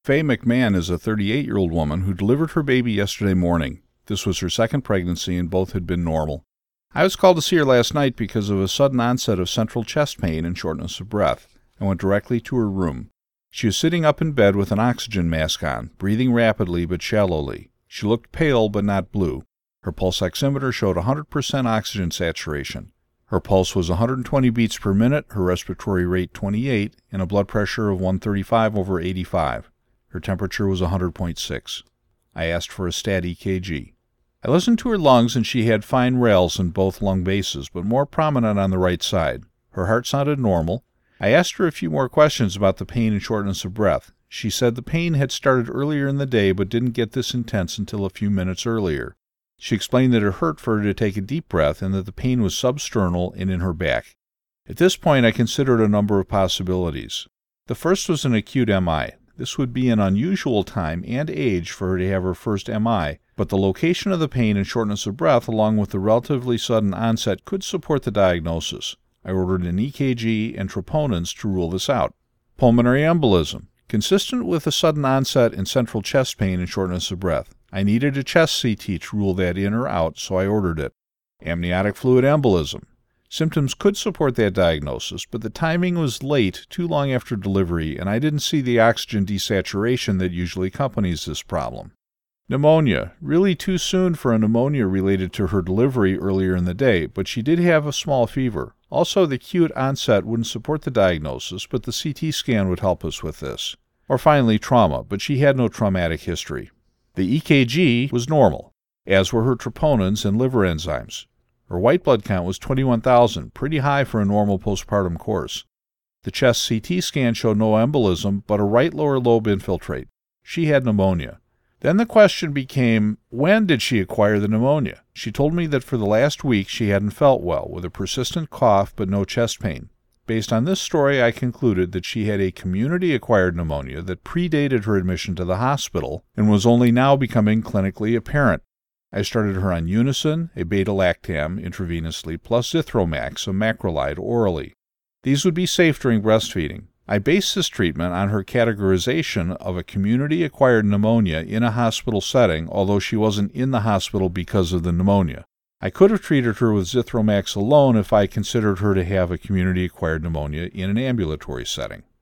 Faye McMahon is a 38-year-old woman who delivered her baby yesterday morning. This was her second pregnancy and both had been normal. I was called to see her last night because of a sudden onset of central chest pain and shortness of breath. I went directly to her room. She was sitting up in bed with an oxygen mask on, breathing rapidly but shallowly. She looked pale but not blue. Her pulse oximeter showed 100% oxygen saturation. Her pulse was 120 beats per minute, her respiratory rate 28, and a blood pressure of 135/85. Her temperature was 100.6. I asked for a stat EKG. I listened to her lungs and she had fine rales in both lung bases, but more prominent on the right side. Her heart sounded normal. I asked her a few more questions about the pain and shortness of breath. She said the pain had started earlier in the day but didn't get this intense until a few minutes earlier. She explained that it hurt for her to take a deep breath and that the pain was substernal and in her back. At this point, I considered a number of possibilities. The first was an acute MI. This would be an unusual time and age for her to have her first MI, but the location of the pain and shortness of breath along with the relatively sudden onset could support the diagnosis. I ordered an EKG and troponins to rule this out. Pulmonary embolism. Consistent with a sudden onset in central chest pain and shortness of breath. I needed a chest CT to rule that in or out, so I ordered it. Amniotic fluid embolism. Symptoms could support that diagnosis, but the timing was late, too long after delivery, and I didn't see the oxygen desaturation that usually accompanies this problem. Pneumonia. Really too soon for a pneumonia related to her delivery earlier in the day, but she did have a small fever. Also, the acute onset wouldn't support the diagnosis, but the CT scan would help us with this. Or finally, trauma, but she had no traumatic history. The EKG was normal, as were her troponins and liver enzymes. Her white blood count was 21,000, pretty high for a normal postpartum course. The chest CT scan showed no embolism, but a right lower lobe infiltrate. She had pneumonia. Then the question became, when did she acquire the pneumonia? She told me that for the last week she hadn't felt well, with a persistent cough but no chest pain. Based on this story, I concluded that she had a community-acquired pneumonia that predated her admission to the hospital and was only now becoming clinically apparent. I started her on Unison, a beta-lactam intravenously, plus Zithromax, a macrolide, orally. These would be safe during breastfeeding. I based this treatment on her categorization of a community-acquired pneumonia in a hospital setting, although she wasn't in the hospital because of the pneumonia. I could have treated her with Zithromax alone if I considered her to have a community-acquired pneumonia in an ambulatory setting.